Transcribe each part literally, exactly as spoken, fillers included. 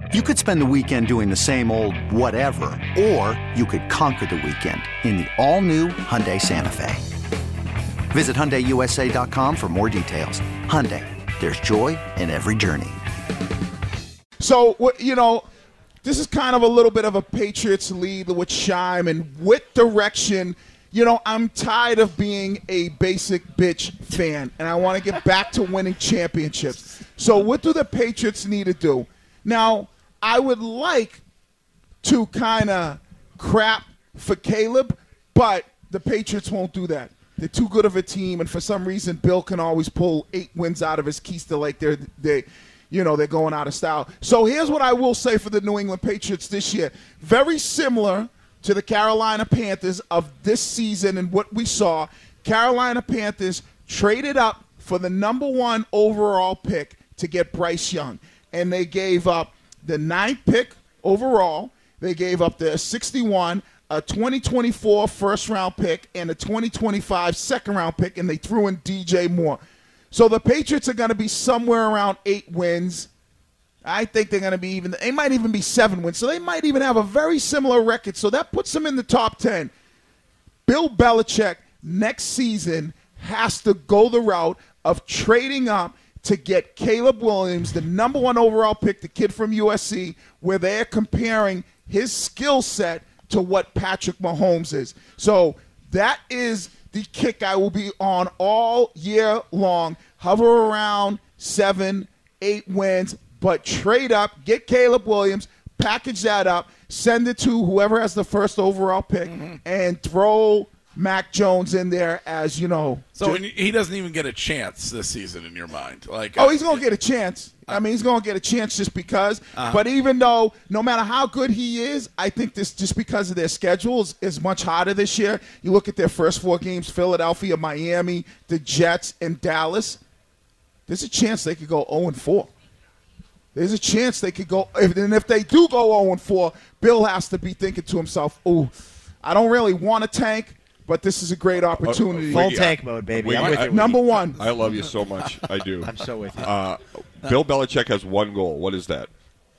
You could spend the weekend doing the same old whatever, or you could conquer the weekend in the all-new Hyundai Santa Fe. Visit Hyundai U S A dot com for more details. Hyundai, there's joy in every journey. So, you know, this is kind of a little bit of a Patriots lead with Shime and with direction. You know, I'm tired of being a basic bitch fan, and I want to get back to winning championships. So what do the Patriots need to do? Now, I would like to kind of crap for Caleb, but the Patriots won't do that. They're too good of a team, and for some reason, Bill can always pull eight wins out of his keister like they're they, you know, they're going out of style. So here's what I will say for the New England Patriots this year: very similar to the Carolina Panthers of this season and what we saw. Carolina Panthers traded up for the number one overall pick to get Bryce Young, and they gave up the ninth pick overall. They gave up the sixty-one, a twenty twenty-four first-round pick, and a twenty twenty-five second-round pick, and they threw in D J Moore. So the Patriots are going to be somewhere around eight wins. I think they're going to be even – they might even be seven wins. So they might even have a very similar record. So that puts them in the top ten. Bill Belichick next season has to go the route of trading up to get Caleb Williams, the number one overall pick, the kid from U S C, where they're comparing his skill set to what Patrick Mahomes is. So that is the kick I will be on all year long. Hover around seven, eight wins, but trade up, get Caleb Williams, package that up, send it to whoever has the first overall pick, mm-hmm. and throw Mac Jones in there as, you know. So just, he doesn't even get a chance this season in your mind. Like, Oh, he's going to get a chance. I mean, he's going to get a chance just because. Uh-huh. But even though, no matter how good he is, I think this just because of their schedule is, is much harder this year. You look at their first four games, Philadelphia, Miami, the Jets, and Dallas. There's a chance they could go oh and four. There's a chance they could go – and if they do go oh and four, Bill has to be thinking to himself, ooh, I don't really want to tank, but this is a great opportunity. Full tank mode, baby. I'm with you. Number one. I love you so much. I do. I'm so with you. Uh, Bill Belichick has one goal. What is that?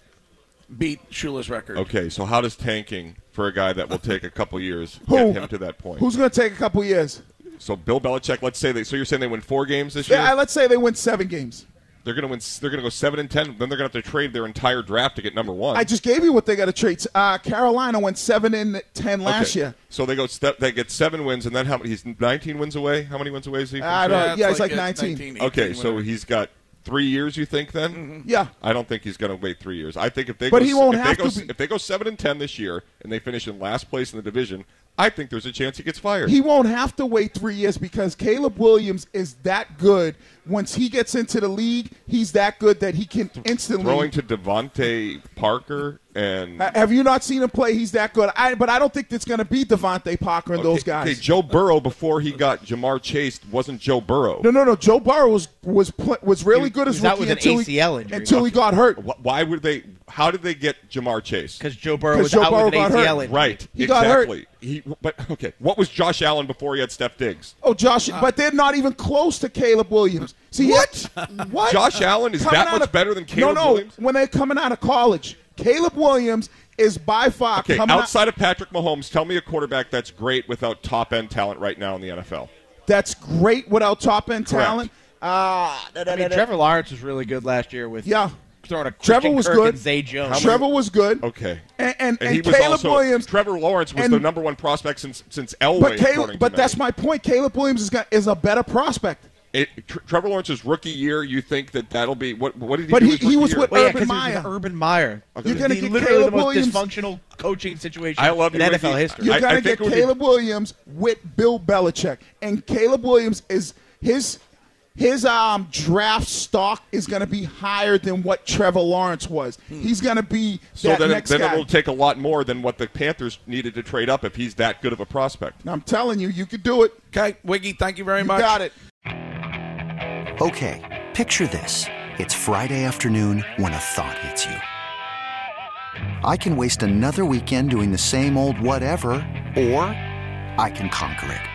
Beat Shula's record. Okay, so how does tanking for a guy that will take a couple years Who? get him to that point? Who's going to take a couple years? So Bill Belichick, let's say they. So you're saying they win four games this year? Yeah, let's say they win seven games. They're going to win. They're going to go seven and ten. Then they're going to have to trade their entire draft to get number one. I just gave you what they got to trade. Uh, Carolina went seven and ten last okay. year. So they go. Step, they get seven wins, and then how many? He's nineteen wins away. How many wins away is he? I don't. Yeah, Yeah, it's he's like, like nineteen. nineteen Okay, so he's got three years. You think then? Mm-hmm. Yeah. I don't think he's going to wait three years. I think if they but go, he won't if have they go, to be. If they go seven and ten this year and they finish in last place in the division, I think there's a chance he gets fired. He won't have to wait three years because Caleb Williams is that good. Once he gets into the league, he's that good that he can instantly. Throwing to Devontae Parker and. Have you not seen him play? He's that good. I, but I don't think it's going to be Devontae Parker and okay, those guys. Okay, Joe Burrow before he got Jamar Chase wasn't Joe Burrow. No, no, no. Joe Burrow was was was really he, good as he was rookie out with until an A C L he, injury. until he got hurt. Why would they? How did they get Jamar Chase? Because Joe Burrow was Joe out Burrow with an got A C L hurt. injury. Right, He exactly. got hurt. He, but okay, what was Josh Allen before he had Steph Diggs? Oh, Josh, but they're not even close to Caleb Williams. See, What? what? Josh Allen is Coming that out much of- better than Caleb no, no, Williams? when they're coming out of college, Caleb Williams is by far Okay, coming outside out, of Patrick Mahomes, tell me a quarterback that's great without top-end talent right now in the N F L. that's great without top-end Correct. talent. Uh, I mean, Trevor Lawrence was really good last year with Yeah. throwing a Trevor Christian was Kirk good. and Zay Jones. Trevor was good. Okay. And, and, And, and he was Caleb also, Williams. Trevor Lawrence was and- the number one prospect since since Elway. But, Caleb, according to but many. that's my point. Caleb Williams is, got, is a better prospect. It, Tr- Trevor Lawrence's rookie year. You think that that'll be what? What did he But do? he- his he rookie was year? with Well, yeah, Urban because he was Meyer. with Urban Meyer. You're going to The- get literally Caleb the most Williams. dysfunctional coaching situation I love in you, N F L Ricky. history. You're I- going I to think get it would be- Caleb Williams with Bill Belichick. And Caleb Williams is his his um, draft stock is going to be higher than what Trevor Lawrence was. He's going to be So that then, it, next then guy. it will take a lot more than what the Panthers needed to trade up if he's that good of a prospect. I'm telling you, you could do it. Okay, Wiggy, thank you very You much. got it. Okay, picture this. It's Friday afternoon when a thought hits you. I can waste another weekend doing the same old whatever, or I can conquer it.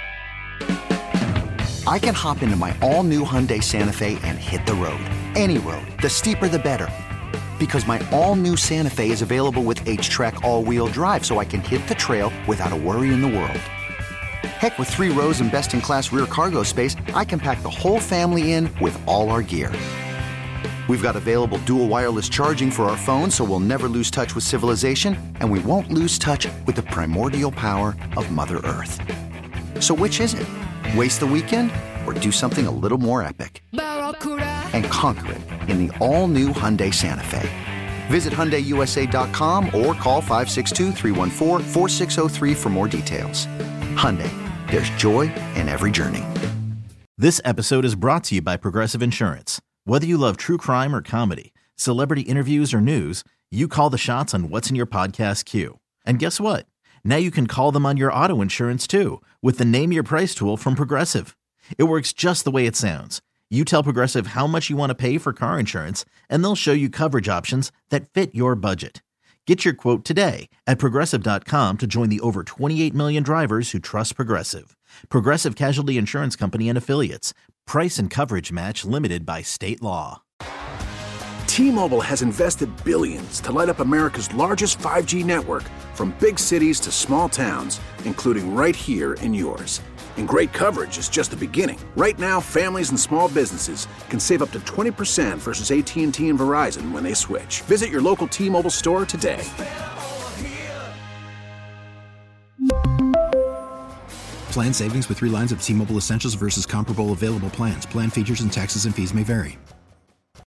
I can hop into my all-new Hyundai Santa Fe and hit the road. Any road. The steeper, the better. Because my all-new Santa Fe is available with H-Track all-wheel drive, so I can hit the trail without a worry in the world. Heck, with three rows and best-in-class rear cargo space, I can pack the whole family in with all our gear. We've got available dual wireless charging for our phones, so we'll never lose touch with civilization, and we won't lose touch with the primordial power of Mother Earth. So which is it? Waste the weekend or do something a little more epic? And conquer it in the all-new Hyundai Santa Fe. Visit Hyundai U S A dot com or call five six two, three one four, four six zero three for more details. Hyundai, there's joy in every journey. This episode is brought to you by Progressive Insurance. Whether you love true crime or comedy, celebrity interviews or news, you call the shots on what's in your podcast queue. And guess what? Now you can call them on your auto insurance too with the Name Your Price tool from Progressive. It works just the way it sounds. You tell Progressive how much you want to pay for car insurance, and they'll show you coverage options that fit your budget. Get your quote today at Progressive dot com to join the over twenty-eight million drivers who trust Progressive. Progressive Casualty Insurance Company and Affiliates. Price and coverage match limited by state law. T-Mobile has invested billions to light up America's largest five G network, from big cities to small towns, including right here in yours. And great coverage is just the beginning. Right now, families and small businesses can save up to twenty percent versus A T and T and Verizon when they switch. Visit your local T-Mobile store today. Plan savings with three lines of T-Mobile Essentials versus comparable available plans. Plan features and taxes and fees may vary.